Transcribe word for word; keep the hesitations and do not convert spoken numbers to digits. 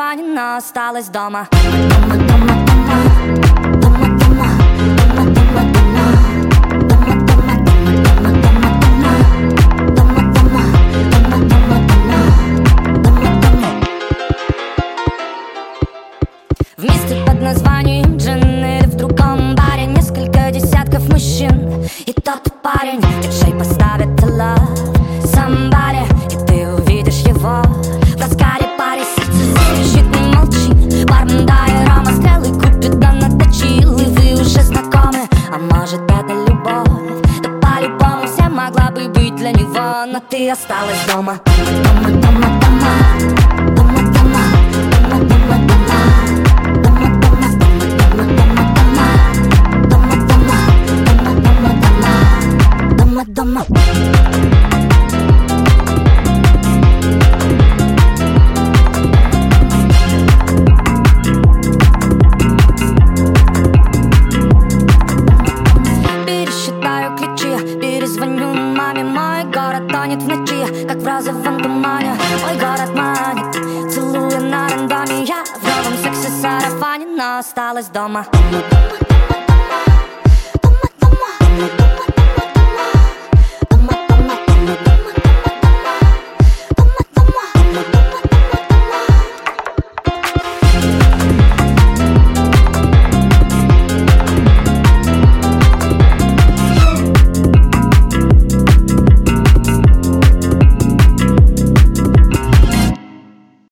сарафане, но осталась дома. Дома, дома, дома, дома, дома, дома, дома, дома. Вместе под названием Дженнер в другом баре несколько десятков мужчин. И тот парень диджей поставит love somebody, и ты увидишь его в разгаре пари. Сердце зазвучит, не молчи. Бармен, дай рома, стрелы купит, да наточил, и вы уже знакомы. А может, это любовь? Да по-любому вся могла бы быть для него, но ты осталась дома. Дома, дома, дома, дома, дома, дома, дома, дома. Дома. Пересчитаю ключи, перезвоню маме. Мой город тонет в ночи, как в розовом тумане. Мой город манит, целуя на рандоме. Я в новом сексе-сарафане, но осталась дома.